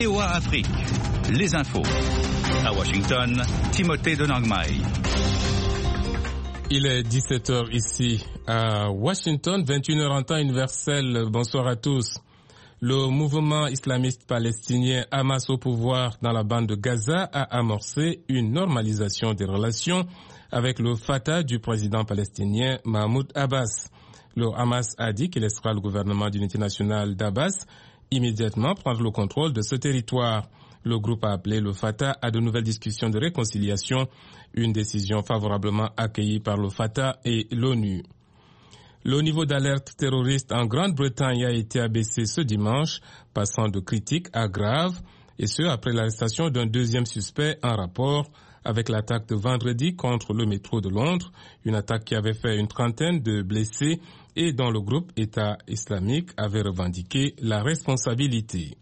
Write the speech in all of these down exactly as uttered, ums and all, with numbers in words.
V O A Afrique, les infos. À Washington, Timothée de Nangmai. Il est dix-sept heures ici à Washington, vingt et une heures en temps universel. Bonsoir à tous. Le mouvement islamiste palestinien Hamas au pouvoir dans la bande de Gaza a amorcé une normalisation des relations avec le Fatah du président palestinien Mahmoud Abbas. Le Hamas a dit qu'il laissera le gouvernement d'unité nationale d'Abbas immédiatement prendre le contrôle de ce territoire. Le groupe a appelé le Fatah à de nouvelles discussions de réconciliation, une décision favorablement accueillie par le Fatah et l'ONU. Le niveau d'alerte terroriste en Grande-Bretagne a été abaissé ce dimanche, passant de critique à grave, et ce après l'arrestation d'un deuxième suspect en rapport avec l'attaque de vendredi contre le métro de Londres, une attaque qui avait fait une trentaine de blessés et dont le groupe État islamique avait revendiqué la responsabilité.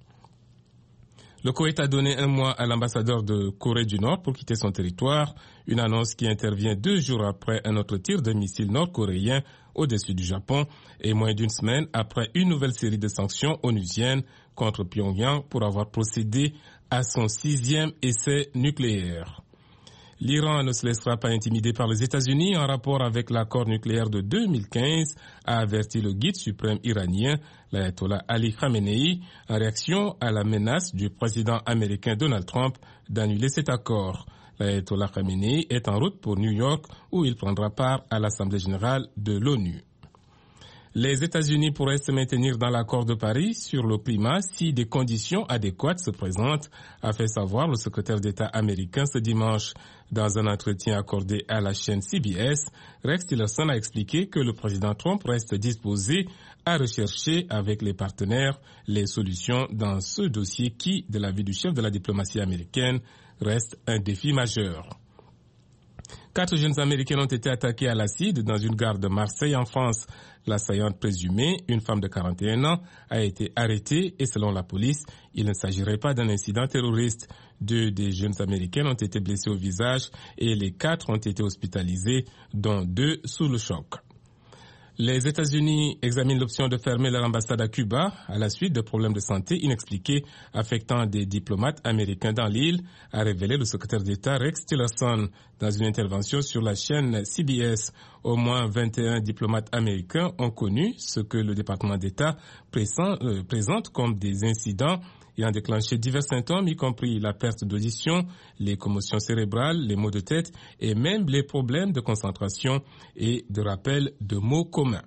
Le Koweït a donné un mois à l'ambassadeur de Corée du Nord pour quitter son territoire, une annonce qui intervient deux jours après un autre tir de missiles nord-coréens au-dessus du Japon et moins d'une semaine après une nouvelle série de sanctions onusiennes contre Pyongyang pour avoir procédé à son sixième essai nucléaire. L'Iran ne se laissera pas intimider par les États-Unis en rapport avec l'accord nucléaire de deux mille quinze, a averti le guide suprême iranien, l'ayatollah Ali Khamenei, en réaction à la menace du président américain Donald Trump d'annuler cet accord. L'ayatollah Khamenei est en route pour New York où il prendra part à l'Assemblée générale de l'ONU. Les États-Unis pourraient se maintenir dans l'accord de Paris sur le climat si des conditions adéquates se présentent, a fait savoir le secrétaire d'État américain ce dimanche. Dans un entretien accordé à la chaîne C B S, Rex Tillerson a expliqué que le président Trump reste disposé à rechercher avec les partenaires les solutions dans ce dossier qui, de l'avis du chef de la diplomatie américaine, reste un défi majeur. Quatre jeunes Américains ont été attaqués à l'acide dans une gare de Marseille en France. L'assaillante présumée, une femme de quarante et un ans, a été arrêtée et selon la police, il ne s'agirait pas d'un incident terroriste. Deux des jeunes Américains ont été blessés au visage et les quatre ont été hospitalisés, dont deux sous le choc. Les États-Unis examinent l'option de fermer leur ambassade à Cuba à la suite de problèmes de santé inexpliqués affectant des diplomates américains dans l'île, a révélé le secrétaire d'État Rex Tillerson dans une intervention sur la chaîne C B S. Au moins vingt et un diplomates américains ont connu ce que le département d'État présente comme des incidents ayant déclenché divers symptômes, y compris la perte d'audition, les commotions cérébrales, les maux de tête et même les problèmes de concentration et de rappel de mots communs.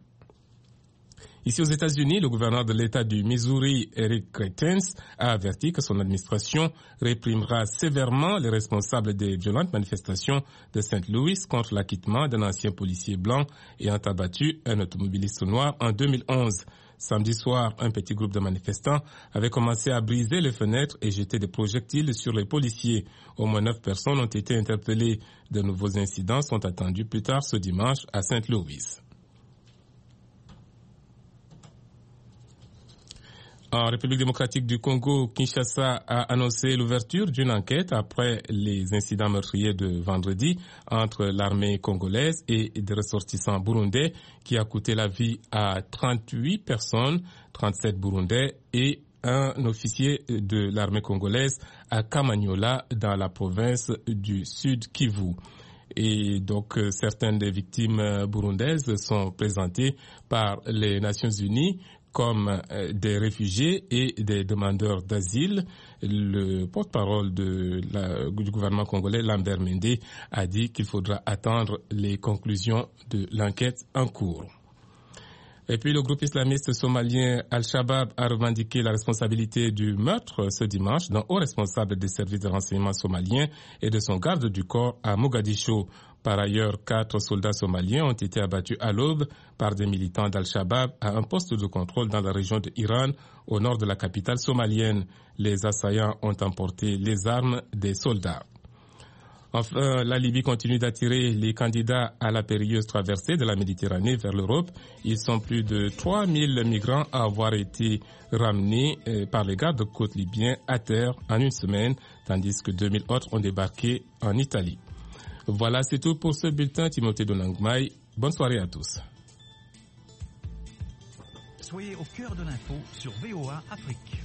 Ici aux États-Unis, le gouverneur de l'État du Missouri, Eric Greitens, a averti que son administration réprimera sévèrement les responsables des violentes manifestations de Saint Louis contre l'acquittement d'un ancien policier blanc ayant abattu un automobiliste noir en deux mille onze. Samedi soir, un petit groupe de manifestants avait commencé à briser les fenêtres et jeter des projectiles sur les policiers. Au moins neuf personnes ont été interpellées. De nouveaux incidents sont attendus plus tard ce dimanche à Saint Louis. En République démocratique du Congo, Kinshasa a annoncé l'ouverture d'une enquête après les incidents meurtriers de vendredi entre l'armée congolaise et des ressortissants burundais qui a coûté la vie à trente-huit personnes, trente-sept burundais et un officier de l'armée congolaise à Kamanyola dans la province du Sud Kivu. Et donc, euh, certaines des victimes burundaises sont présentées par les Nations Unies comme euh, des réfugiés et des demandeurs d'asile. Le porte-parole de la, du gouvernement congolais, Lambert Mende, a dit qu'il faudra attendre les conclusions de l'enquête en cours. Et puis le groupe islamiste somalien Al-Shabaab a revendiqué la responsabilité du meurtre ce dimanche d'un haut responsable des services de renseignement somaliens et de son garde du corps à Mogadiscio. Par ailleurs, quatre soldats somaliens ont été abattus à l'aube par des militants d'Al-Shabaab à un poste de contrôle dans la région de Hiran, au nord de la capitale somalienne. Les assaillants ont emporté les armes des soldats. Enfin, la Libye continue d'attirer les candidats à la périlleuse traversée de la Méditerranée vers l'Europe. Ils sont plus de trois mille migrants à avoir été ramenés par les gardes-côtes libyens à terre en une semaine, tandis que deux mille autres ont débarqué en Italie. Voilà, c'est tout pour ce bulletin. Timothée de Nangmai. Bonne soirée à tous. Soyez au cœur de l'info sur V O A Afrique.